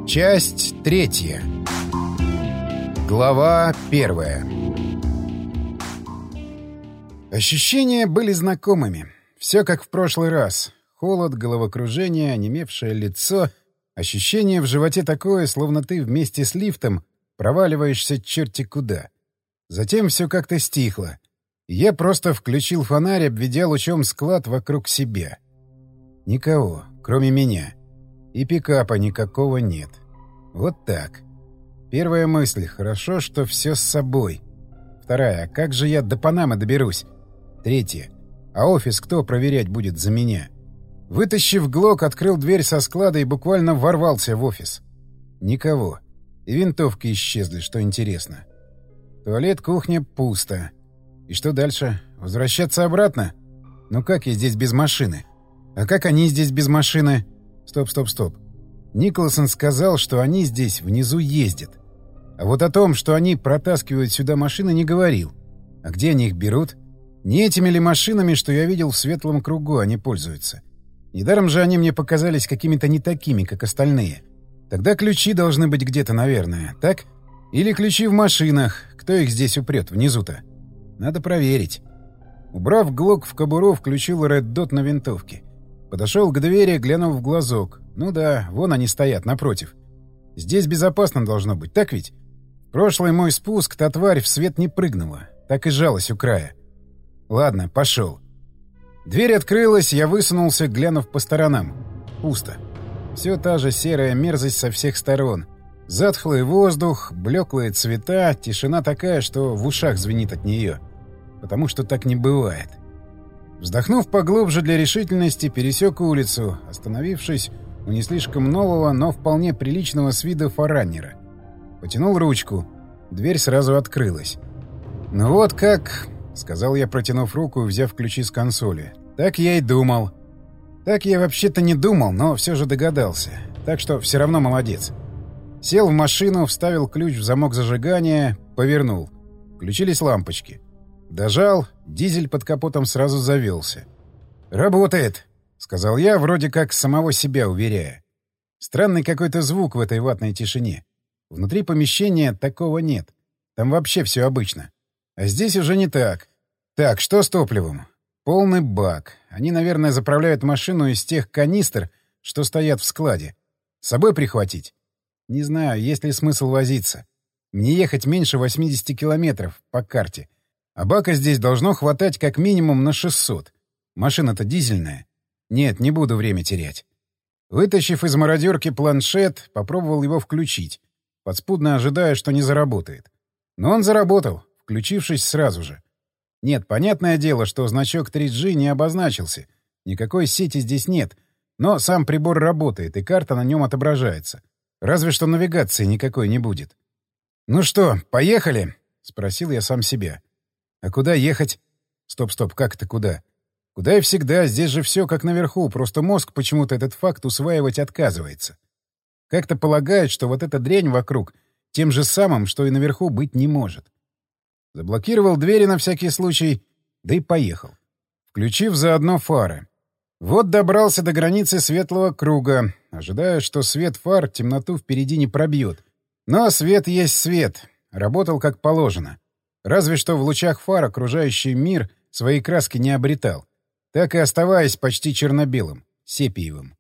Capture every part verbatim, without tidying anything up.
Часть третья. Глава первая. Ощущения были знакомыми. Все как в прошлый раз. Холод, головокружение, онемевшее лицо. Ощущение в животе такое, словно ты вместе с лифтом проваливаешься черти куда. Затем все как-то стихло. Я просто включил фонарь, обведя лучом склад вокруг себя. Никого, кроме меня. И пикапа никакого нет. Вот так. Первая мысль — хорошо, что все с собой. Вторая — а как же я до Панамы доберусь? Третья — а офис кто проверять будет за меня? Вытащив глок, открыл дверь со склада и буквально ворвался в офис. Никого. И винтовки исчезли, что интересно. Туалет, кухня — пусто. И что дальше? Возвращаться обратно? Ну как я здесь без машины? А как они здесь без машины? Стоп, стоп, стоп. Николсон сказал, что они здесь внизу ездят. А вот о том, что они протаскивают сюда машины, не говорил. А где они их берут? Не этими ли машинами, что я видел в светлом кругу, они пользуются? Недаром же они мне показались какими-то не такими, как остальные. Тогда ключи должны быть где-то, наверное, так? Или ключи в машинах. Кто их здесь упрет внизу-то? Надо проверить. Убрав глок в кобуру, включил Red Dot на винтовке. Подошел к двери, глянув в глазок. Ну да, вон они стоят, напротив. Здесь безопасно должно быть, так ведь? В прошлый мой спуск та тварь в свет не прыгнула. Так и жалась у края. Ладно, пошел. Дверь открылась, я высунулся, глянув по сторонам. Пусто. Все та же серая мерзость со всех сторон. Затхлый воздух, блеклые цвета, тишина такая, что в ушах звенит от нее. Потому что так не бывает. Вздохнув поглубже для решительности, пересек улицу, остановившись у не слишком нового, но вполне приличного с вида фораннера. Потянул ручку. Дверь сразу открылась. «Ну вот как...» — сказал я, протянув руку и взяв ключи с консоли. «Так я и думал». Так я вообще-то не думал, но все же догадался. Так что все равно молодец. Сел в машину, вставил ключ в замок зажигания, повернул. Включились лампочки. Дожал, дизель под капотом сразу завелся. «Работает!» — сказал я, вроде как самого себя уверяя. Странный какой-то звук в этой ватной тишине. Внутри помещения такого нет. Там вообще все обычно. А здесь уже не так. Так, что с топливом? Полный бак. Они, наверное, заправляют машину из тех канистр, что стоят в складе. С собой прихватить? Не знаю, есть ли смысл возиться. Мне ехать меньше восьмидесяти километров по карте. А бака здесь должно хватать как минимум на шестьсот. Машина-то дизельная. Нет, не буду время терять. Вытащив из мародерки планшет, попробовал его включить, подспудно ожидая, что не заработает. Но он заработал, включившись сразу же. Нет, понятное дело, что значок три джи не обозначился. Никакой сети здесь нет. Но сам прибор работает, и карта на нем отображается. Разве что навигации никакой не будет. «Ну что, поехали?» — спросил я сам себя. «А куда ехать?» «Стоп-стоп, как это куда?» «Куда и всегда, здесь же все как наверху, просто мозг почему-то этот факт усваивать отказывается. Как-то полагает, что вот эта дрянь вокруг тем же самым, что и наверху, быть не может». Заблокировал двери на всякий случай, да и поехал. Включив заодно фары. Вот добрался до границы светлого круга, ожидая, что свет фар темноту впереди не пробьет. Но свет есть свет, работал как положено. Разве что в лучах фар окружающий мир своей краски не обретал, так и оставаясь почти черно-белым, сепиевым.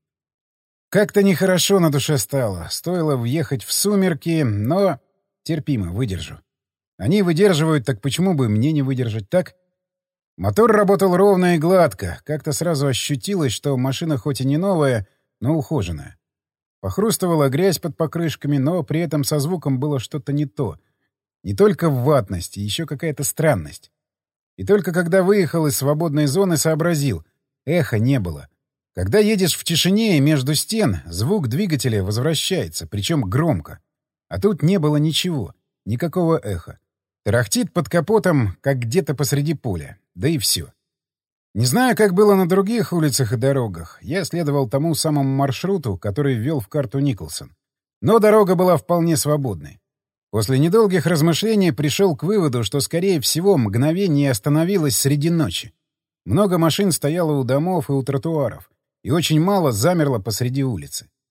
Как-то нехорошо на душе стало. Стоило въехать в сумерки, но терпимо, выдержу. Они выдерживают, так почему бы мне не выдержать, так? Мотор работал ровно и гладко. Как-то сразу ощутилось, что машина хоть и не новая, но ухоженная. Похрустывала грязь под покрышками, но при этом со звуком было что-то не то. Не только в ватности, еще какая-то странность. И только когда выехал из свободной зоны, сообразил — эха не было. Когда едешь в тишине и между стен, звук двигателя возвращается, причем громко. А тут не было ничего, никакого эха. Тарахтит под капотом, как где-то посреди поля. Да и все. Не знаю, как было на других улицах и дорогах. Я следовал тому самому маршруту, который ввел в карту Николсон. Но дорога была вполне свободной. После недолгих размышлений пришел к выводу, что, скорее всего, мгновение остановилось среди ночи. Много машин стояло у домов и у тротуаров, и очень мало замерло посреди улицы.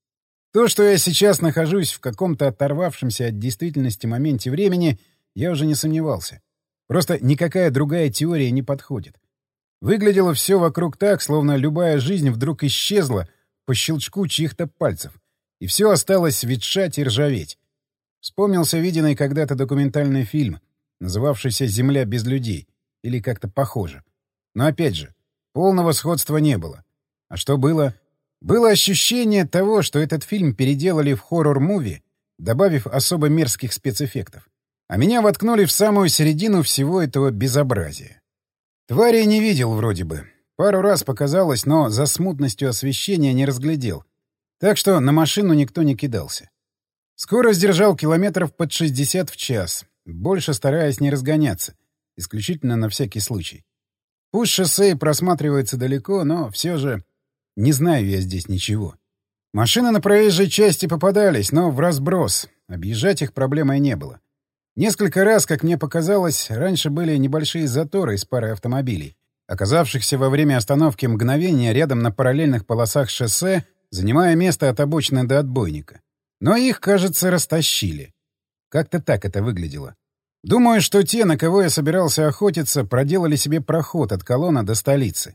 То, что я сейчас нахожусь в каком-то оторвавшемся от действительности моменте времени, я уже не сомневался. Просто никакая другая теория не подходит. Выглядело все вокруг так, словно любая жизнь вдруг исчезла по щелчку чьих-то пальцев, и все осталось ветшать и ржаветь. Вспомнился виденный когда-то документальный фильм, называвшийся «Земля без людей», или как-то похоже. Но опять же, полного сходства не было. А что было? Было ощущение того, что этот фильм переделали в хоррор-муви, добавив особо мерзких спецэффектов. А меня воткнули в самую середину всего этого безобразия. Тварей не видел вроде бы. Пару раз показалось, но за смутностью освещения не разглядел. Так что на машину никто не кидался. Скорость держал километров под шестьдесят в час, больше стараясь не разгоняться, исключительно на всякий случай. Пусть шоссе и просматривается далеко, но все же не знаю я здесь ничего. Машины на проезжей части попадались, но в разброс. Объезжать их проблемой не было. Несколько раз, как мне показалось, раньше были небольшие заторы из пары автомобилей, оказавшихся во время остановки мгновения рядом на параллельных полосах шоссе, занимая место от обочины до отбойника. Но их, кажется, растащили. Как-то так это выглядело. Думаю, что те, на кого я собирался охотиться, проделали себе проход от колонны до столицы.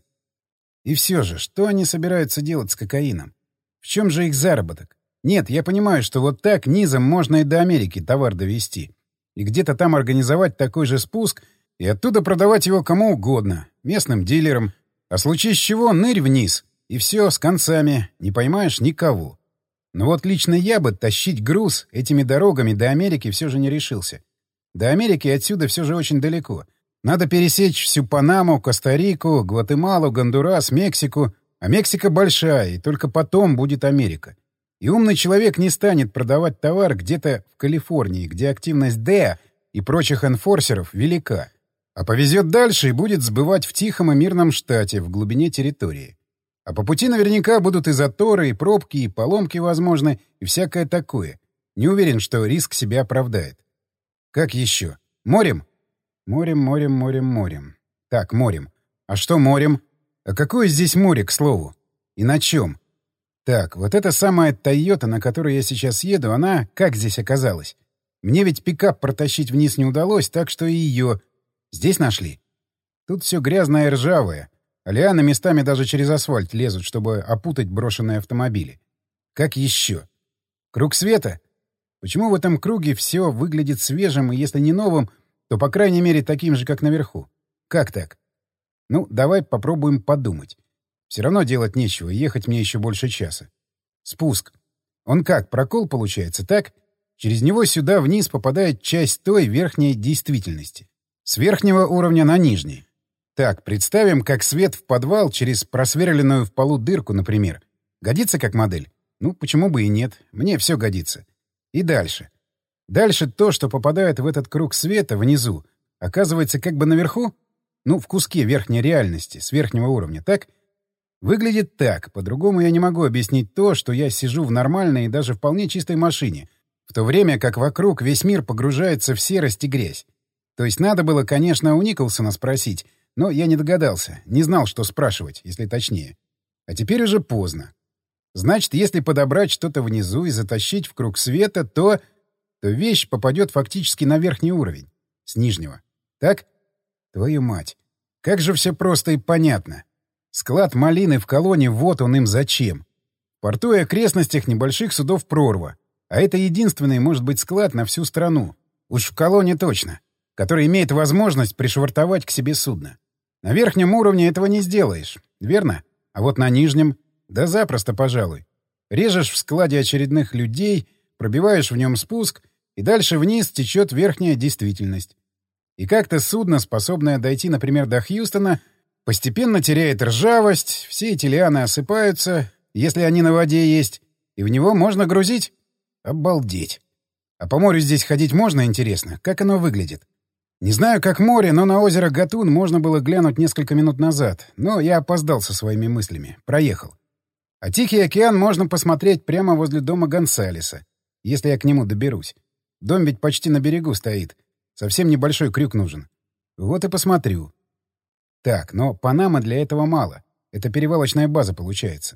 И все же, что они собираются делать с кокаином? В чем же их заработок? Нет, я понимаю, что вот так низом можно и до Америки товар довести. И где-то там организовать такой же спуск и оттуда продавать его кому угодно, местным дилерам. А случись чего, нырь вниз, и все, с концами, не поймаешь никого. Но вот лично я бы тащить груз этими дорогами до Америки все же не решился. До Америки отсюда все же очень далеко. Надо пересечь всю Панаму, Коста-Рику, Гватемалу, Гондурас, Мексику. А Мексика большая, и только потом будет Америка. И умный человек не станет продавать товар где-то в Калифорнии, где активность ДЭА и прочих энфорсеров велика. А повезет дальше и будет сбывать в тихом и мирном штате, в глубине территории. А по пути наверняка будут и заторы, и пробки, и поломки возможны, и всякое такое. Не уверен, что риск себя оправдает. Как еще? Морем? Морем, морем, морем, морем. Так, морем. А что морем? А какое здесь море, к слову? И на чем? Так, вот эта самая «Тойота», на которой я сейчас еду, она как здесь оказалась? Мне ведь пикап протащить вниз не удалось, так что и ее здесь нашли. Тут все грязное и ржавое, а лианы местами даже через асфальт лезут, чтобы опутать брошенные автомобили. Как еще? Круг света? Почему в этом круге все выглядит свежим, и если не новым, то, по крайней мере, таким же, как наверху? Как так? Ну, давай попробуем подумать. Все равно делать нечего, ехать мне еще больше часа. Спуск. Он как, прокол получается, так? Через него сюда вниз попадает часть той верхней действительности. С верхнего уровня на нижний. Так, представим, как свет в подвал через просверленную в полу дырку, например. Годится как модель? Ну, почему бы и нет. Мне все годится. И дальше. Дальше то, что попадает в этот круг света внизу, оказывается как бы наверху? Ну, в куске верхней реальности, с верхнего уровня, так? Выглядит так. По-другому я не могу объяснить то, что я сижу в нормальной и даже вполне чистой машине, в то время как вокруг весь мир погружается в серость и грязь. То есть надо было, конечно, у Николсона спросить, но я не догадался, не знал, что спрашивать, если точнее. А теперь уже поздно. Значит, если подобрать что-то внизу и затащить в круг света, то... то вещь попадет фактически на верхний уровень, с нижнего. Так? Твою мать. Как же все просто и понятно. Склад малины в колонне, вот он им зачем. В порту и окрестностях небольших судов прорва. А это единственный, может быть, склад на всю страну. Уж в колонне точно. Который имеет возможность пришвартовать к себе судно. На верхнем уровне этого не сделаешь, верно? А вот на нижнем... да запросто, пожалуй. Режешь в складе очередных людей, пробиваешь в нем спуск, и дальше вниз течет верхняя действительность. И как-то судно, способное дойти, например, до Хьюстона, постепенно теряет ржавость, все эти лианы осыпаются, если они на воде есть, и в него можно грузить. Обалдеть. А по морю здесь ходить можно, интересно? Как оно выглядит? Не знаю, как море, но на озеро Гатун можно было глянуть несколько минут назад, но я опоздал со своими мыслями. Проехал. А Тихий океан можно посмотреть прямо возле дома Гонсалеса, если я к нему доберусь. Дом ведь почти на берегу стоит. Совсем небольшой крюк нужен. Вот и посмотрю. Так, но Панама для этого мало. Это перевалочная база получается.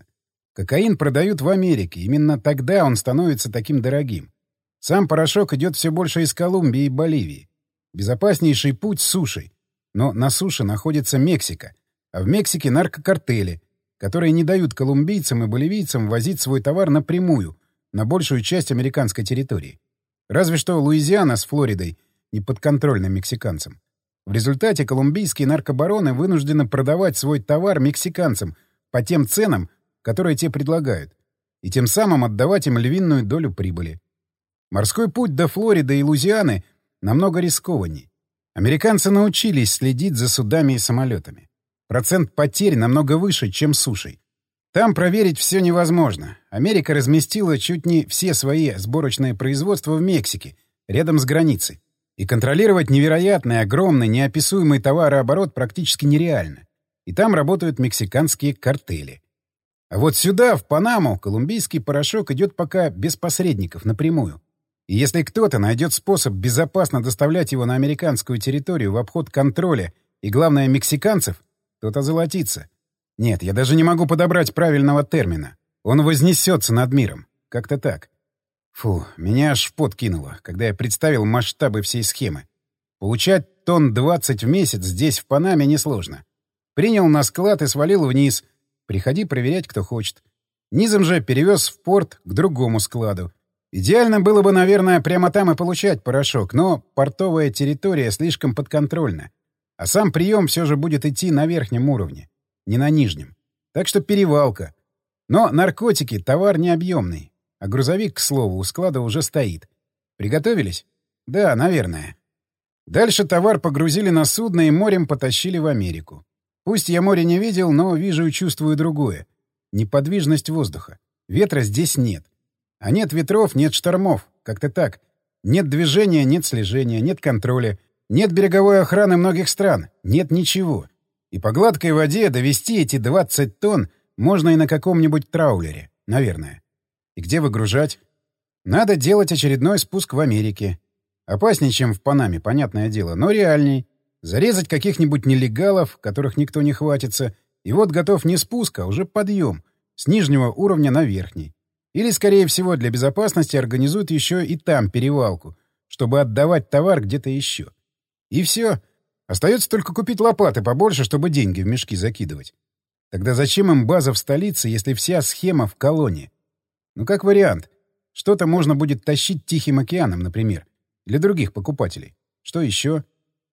Кокаин продают в Америке, именно тогда он становится таким дорогим. Сам порошок идет все больше из Колумбии и Боливии. Безопаснейший путь — сушей. Но на суше находится Мексика, а в Мексике наркокартели, которые не дают колумбийцам и боливийцам возить свой товар напрямую на большую часть американской территории. Разве что Луизиана с Флоридой не подконтрольны мексиканцам. В результате колумбийские наркобароны вынуждены продавать свой товар мексиканцам по тем ценам, которые те предлагают, и тем самым отдавать им львиную долю прибыли. Морской путь до Флориды и Луизианы намного рискованней. Американцы научились следить за судами и самолетами. Процент потерь намного выше, чем сушей. Там проверить все невозможно. Америка разместила чуть не все свои сборочные производства в Мексике, рядом с границей. И контролировать невероятный, огромный, неописуемый товарооборот практически нереально. И там работают мексиканские картели. А вот сюда, в Панаму, колумбийский порошок идет пока без посредников, напрямую. И если кто-то найдет способ безопасно доставлять его на американскую территорию в обход контроля и, главное, мексиканцев, тот озолотится. Нет, я даже не могу подобрать правильного термина. Он вознесется над миром. Как-то так. Фу, меня аж в пот кинуло, когда я представил масштабы всей схемы. Получать тонн двадцать в месяц здесь, в Панаме, несложно. Принял на склад и свалил вниз. Приходи проверять, кто хочет. Низом же перевез в порт к другому складу. Идеально было бы, наверное, прямо там и получать порошок, но портовая территория слишком подконтрольна. А сам прием все же будет идти на верхнем уровне, не на нижнем. Так что перевалка. Но наркотики — товар необъемный. А грузовик, к слову, у склада уже стоит. Приготовились? Да, наверное. Дальше товар погрузили на судно и морем потащили в Америку. Пусть я море не видел, но вижу и чувствую другое. Неподвижность воздуха. Ветра здесь нет. А нет ветров — нет штормов. Как-то так. Нет движения — нет слежения, нет контроля. Нет береговой охраны многих стран. Нет ничего. И по гладкой воде довести эти двадцать тонн можно и на каком-нибудь траулере. Наверное. И где выгружать? Надо делать очередной спуск в Америке. Опаснее, чем в Панаме, понятное дело, но реальней. Зарезать каких-нибудь нелегалов, которых никто не хватится, и вот готов не спуск, а уже подъем. С нижнего уровня на верхний. Или, скорее всего, для безопасности организуют еще и там перевалку, чтобы отдавать товар где-то еще. И все. Остается только купить лопаты побольше, чтобы деньги в мешки закидывать. Тогда зачем им база в столице, если вся схема в колонии? Ну, как вариант. Что-то можно будет тащить Тихим океаном, например, для других покупателей. Что еще?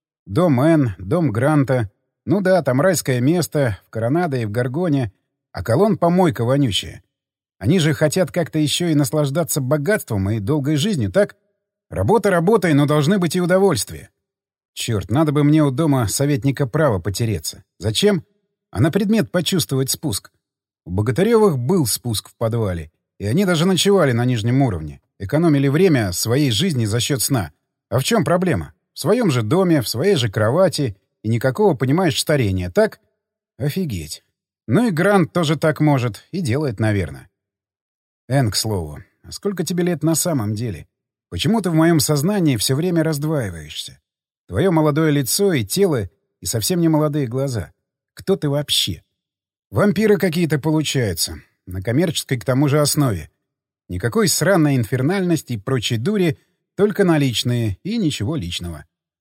Дом Н, дом Гранта. Ну да, там райское место, в Коронадо и в Гаргоне. А колонн помойка вонючая. Они же хотят как-то еще и наслаждаться богатством и долгой жизнью, так? Работа работой, но должны быть и удовольствия. Черт, надо бы мне у дома советника права потереться. Зачем? А на предмет почувствовать спуск. У Богатыревых был спуск в подвале, и они даже ночевали на нижнем уровне. Экономили время своей жизни за счет сна. А в чем проблема? В своем же доме, в своей же кровати, и никакого, понимаешь, старения, так? Офигеть. Ну и Грант тоже так может, и делает, наверное. Эн, к слову, а сколько тебе лет на самом деле? Почему ты в моем сознании все время раздваиваешься? Твое молодое лицо и тело, и совсем не молодые глаза. Кто ты вообще? Вампиры какие-то получаются. На коммерческой, к тому же, основе. Никакой сраной инфернальности и прочей дури, только наличные и ничего личного.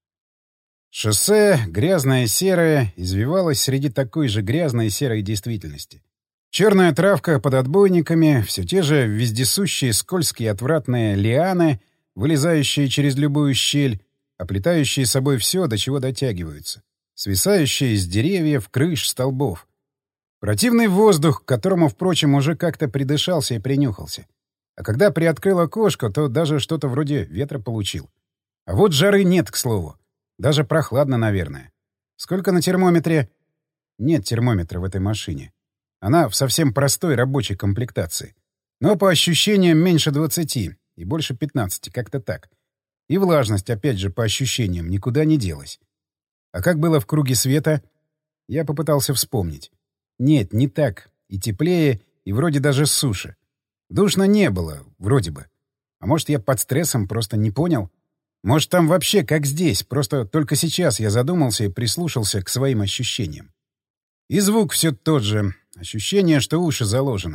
Шоссе, грязное серое, извивалось среди такой же грязной серой действительности. Черная травка под отбойниками, все те же вездесущие скользкие отвратные лианы, вылезающие через любую щель, оплетающие собой все, до чего дотягиваются, свисающие из деревьев, крыш, столбов. Противный воздух, к которому, впрочем, уже как-то придышался и принюхался. А когда приоткрыл окошко, то даже что-то вроде ветра получил. А вот жары нет, к слову. Даже прохладно, наверное. Сколько на термометре? Нет термометра в этой машине. Она в совсем простой рабочей комплектации. Но по ощущениям меньше двадцати и больше пятнадцати, как-то так. И влажность, опять же, по ощущениям, никуда не делась. А как было в круге света? Я попытался вспомнить. Нет, не так. И теплее, и вроде даже суше. Душно не было, вроде бы. А может, я под стрессом просто не понял? Может, там вообще как здесь, просто только сейчас я задумался и прислушался к своим ощущениям. И звук все тот же. Ощущение, что уши заложены.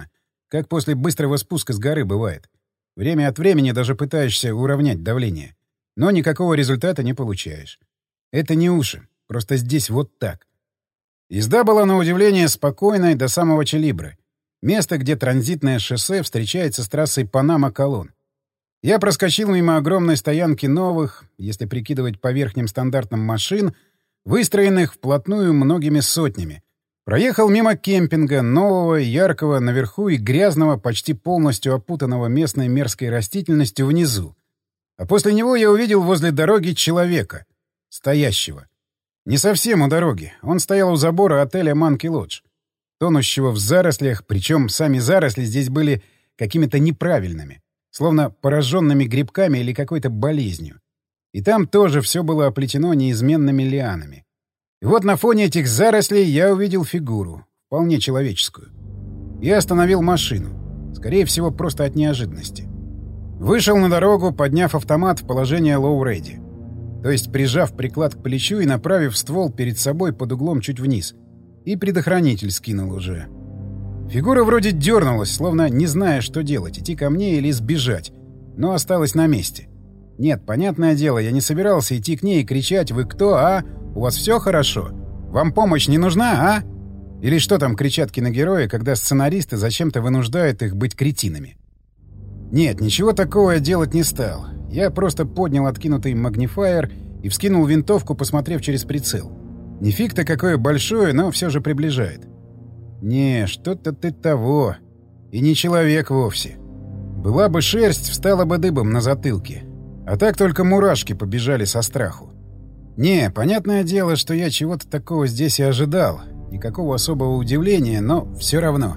Как после быстрого спуска с горы бывает. Время от времени даже пытаешься уравнять давление. Но никакого результата не получаешь. Это не уши. Просто здесь вот так. Езда была на удивление спокойной до самого Челибры. Место, где транзитное шоссе встречается с трассой Панама-Колон. Я проскочил мимо огромной стоянки новых, если прикидывать по верхним стандартам машин, выстроенных вплотную многими сотнями. Проехал мимо кемпинга, нового, яркого наверху и грязного, почти полностью опутанного местной мерзкой растительностью внизу. А после него я увидел возле дороги человека. Стоящего. Не совсем у дороги. Он стоял у забора отеля «Манки Лодж», тонущего в зарослях, причем сами заросли здесь были какими-то неправильными, словно пораженными грибками или какой-то болезнью. И там тоже все было оплетено неизменными лианами. И вот на фоне этих зарослей я увидел фигуру, вполне человеческую. Я остановил машину. Скорее всего, просто от неожиданности. Вышел на дорогу, подняв автомат в положение low-ready. То есть прижав приклад к плечу и направив ствол перед собой под углом чуть вниз. И предохранитель скинул уже. Фигура вроде дернулась, словно не зная, что делать, идти ко мне или сбежать, но осталась на месте. Нет, понятное дело, я не собирался идти к ней и кричать: «Вы кто, а? У вас все хорошо? Вам помощь не нужна, а?» Или что там кричат киногерои, когда сценаристы зачем-то вынуждают их быть кретинами. Нет, ничего такого я делать не стал. Я просто поднял откинутый магнифайер и вскинул винтовку, посмотрев через прицел. Не фиг-то какое большое, но все же приближает. Не, что-то ты того. И не человек вовсе. Была бы шерсть, встала бы дыбом на затылке. А так только мурашки побежали со страху. Не, понятное дело, что я чего-то такого здесь и ожидал. Никакого особого удивления, но все равно.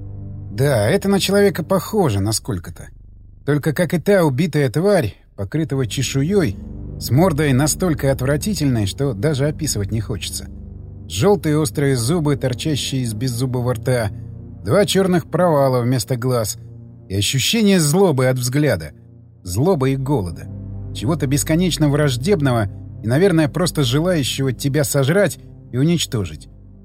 Да, это на человека похоже насколько-то. Только как и та убитая тварь, покрытого чешуей, с мордой настолько отвратительной, что даже описывать не хочется. Желтые острые зубы, торчащие из беззубого рта, два черных провала вместо глаз и ощущение злобы от взгляда, злобы и голода, чего-то бесконечно враждебного и, наверное, просто желающего тебя сожрать и уничтожить.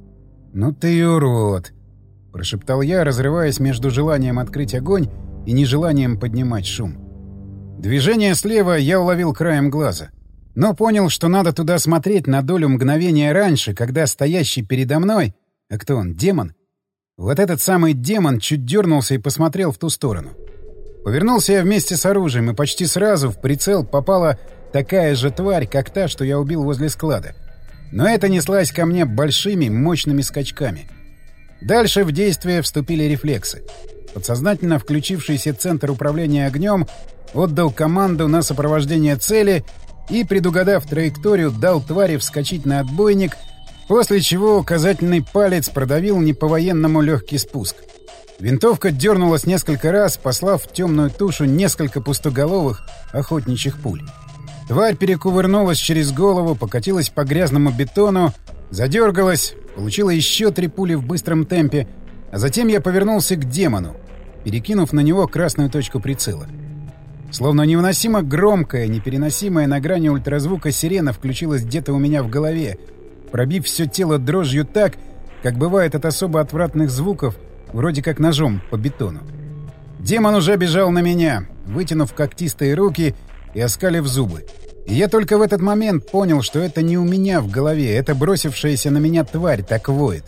«Ну ты и урод!» — прошептал я, разрываясь между желанием открыть огонь и нежеланием поднимать шум. Движение слева я уловил краем глаза, но понял, что надо туда смотреть на долю мгновения раньше, когда стоящий передо мной... А кто он, демон? Вот этот самый демон чуть дернулся и посмотрел в ту сторону. Повернулся я вместе с оружием, и почти сразу в прицел попала такая же тварь, как та, что я убил возле склада. Но эта неслась ко мне большими, мощными скачками. Дальше в действие вступили рефлексы. Подсознательно включившийся центр управления огнем отдал команду на сопровождение цели и, предугадав траекторию, дал твари вскочить на отбойник, после чего указательный палец продавил не по-военному легкий спуск. Винтовка дернулась несколько раз, послав в темную тушу несколько пустоголовых охотничьих пуль. Тварь перекувырнулась через голову, покатилась по грязному бетону, задергалась, получила еще три пули в быстром темпе, а затем я повернулся к демону, перекинув на него красную точку прицела. Словно невыносимо громкая, непереносимая на грани ультразвука сирена включилась где-то у меня в голове, пробив все тело дрожью так, как бывает от особо отвратных звуков, вроде как ножом по бетону. Демон уже бежал на меня, вытянув когтистые руки и оскалив зубы. И я только в этот момент понял, что это не у меня в голове, это бросившаяся на меня тварь так воет.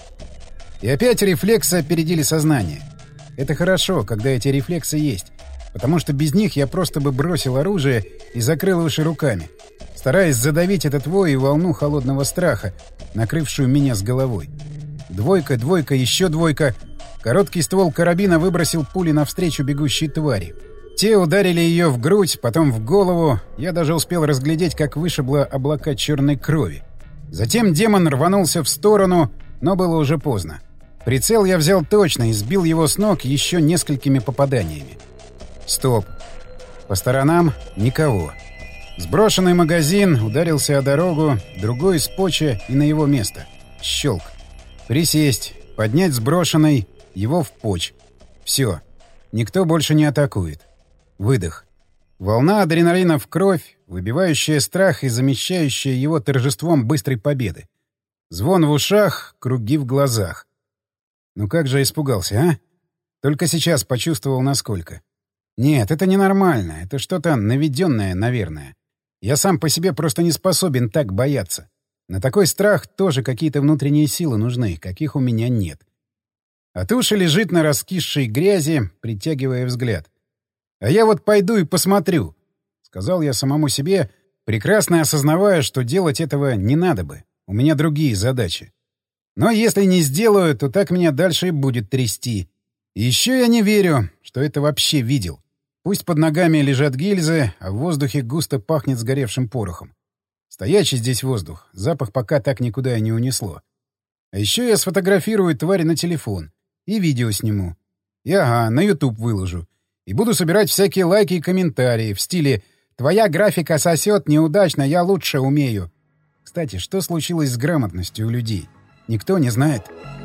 И опять рефлексы опередили сознание. Это хорошо, когда эти рефлексы есть, потому что без них я просто бы бросил оружие и закрыл уши руками, стараясь задавить этот вой и волну холодного страха, накрывшую меня с головой. Двойка, двойка, еще двойка. Короткий ствол карабина выбросил пули навстречу бегущей твари. Те ударили ее в грудь, потом в голову. Я даже успел разглядеть, как вышибло облака черной крови. Затем демон рванулся в сторону, но было уже поздно. Прицел я взял точно и сбил его с ног еще несколькими попаданиями. Стоп. По сторонам никого. Сброшенный магазин ударился о дорогу, другой из поча и на его место. Щелк. Присесть, поднять сброшенный, его в поч. Все. Никто больше не атакует. Выдох. Волна адреналина в кровь, выбивающая страх и замещающая его торжеством быстрой победы. Звон в ушах, круги в глазах. Ну как же испугался, а? Только сейчас почувствовал, насколько. Нет, это ненормально. Это что-то наведенное, наверное. Я сам по себе просто не способен так бояться. На такой страх тоже какие-то внутренние силы нужны, каких у меня нет. А туша лежит на раскисшей грязи, притягивая взгляд. «А я вот пойду и посмотрю», — сказал я самому себе, прекрасно осознавая, что делать этого не надо бы. У меня другие задачи. Но если не сделаю, то так меня дальше и будет трясти. И еще я не верю, что это вообще видел. Пусть под ногами лежат гильзы, а в воздухе густо пахнет сгоревшим порохом. Стоячий здесь воздух, запах пока так никуда и не унесло. А еще я сфотографирую тварь на телефон и видео сниму. И ага, на YouTube выложу. И буду собирать всякие лайки и комментарии в стиле «Твоя графика сосет неудачно, я лучше умею». Кстати, что случилось с грамотностью у людей? Никто не знает.